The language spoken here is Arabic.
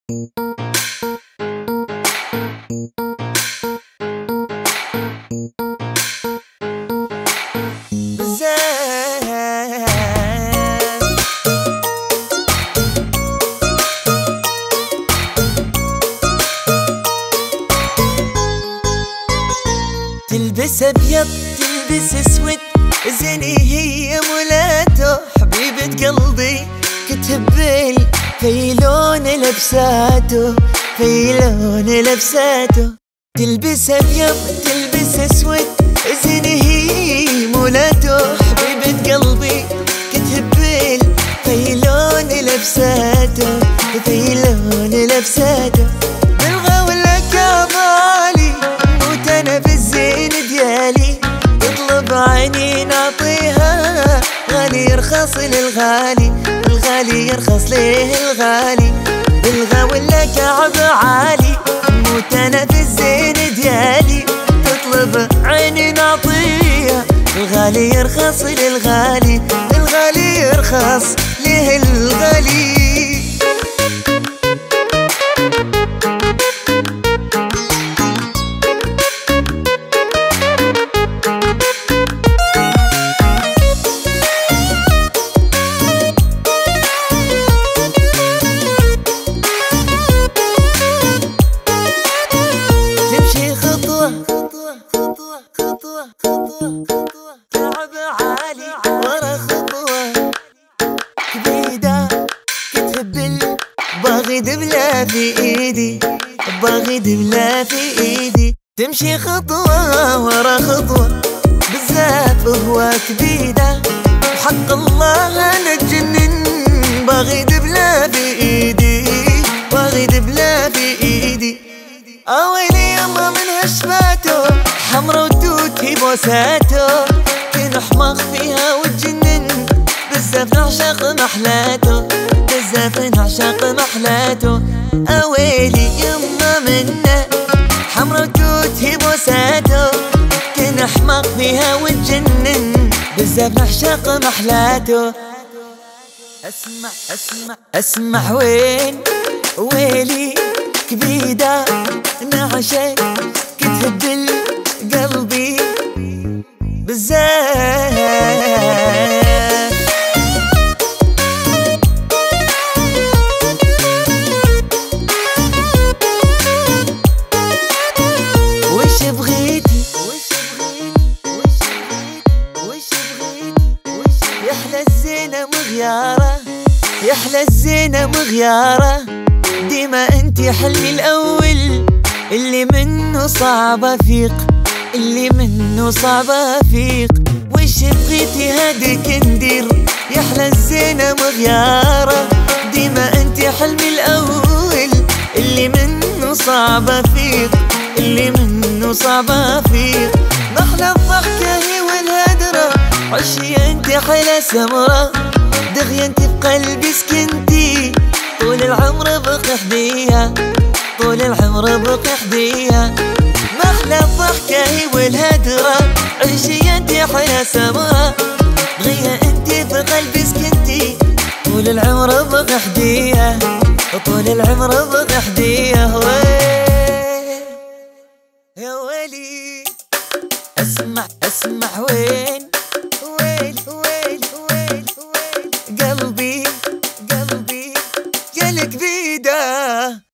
تلبس ابيض تلبس اسود، زيني هي مولاته حبيبة قلبي، كتب في لون لبساته، في لون لبساته. تلبس ابيض تلبس اسود، زيني هي مولاته حبيبة قلبي، كتب في لون لبساته، في لون لبساته. بالغاوي لك يا غالي موت انا بالزين ديالي، تطلب عيني نعطيها، غالي يرخص للغالي، الغالي يرخص ليه الغالي. بالغاوي لك عب عالي موت انا بالزين ديالي، تطلب عيني نعطيها، الغالي يرخص للغالي، الغالي يرخص ليه الغالي. تعب عالي ورا خطوة كبيدة، كتهبل باغي دبلة في ايدي، باغي دبلة في ايدي. تمشي خطوة ورا خطوة بزاف هو كبيدة، وحق الله انا اتجنن، باغي دبلة في ايدي، باغي دبلة في ايدي. اويلي يما من هشفاته حمرا ودوتي بوساته، كن حماق فيها وتجنن، بزاف نعشق محلاته، بزاف نعشق محلاته. اويلي يما منه حمرا ودوتي بوساته، كن حماق فيها وتجنن، بزاف نعشق محلاته. اسمع اسمع اسمع وين ويلي كبيدة نعشق، كتهبل قلبي بزاف. وش بغيتي وش بغيتي وش بغيتي وش بغيتي، يحلى الزينة مغيارة، يحلى الزينة مغيارة، ديما انتي حلمي الاول، اللي منه صعب افيق، اللي منه صعب افيق. وش بغيتي هاديك ندير، يحلى الزينة مغيارة، ديما انتي حلمي الاول، اللي منه صعب افيق، اللي منه صعب افيق. محلى الضحكة هي والهدرة، عشي انتي حلا سمرة، دغيا انتي بقلبي سكنتي، طول العمر بقي حديها، طول العمر بقي حديها. محلى الضحكة هي والهدرة، عيشي انتي حياة سمرة، بغيها انتي في قلبي سكنتي، طول العمر بقي حديها، طول العمر بقي حديها. يا ويلي اسمع اسمع وين ويل ويل ويل ويل، قلبي قلبي يا الكبيدة.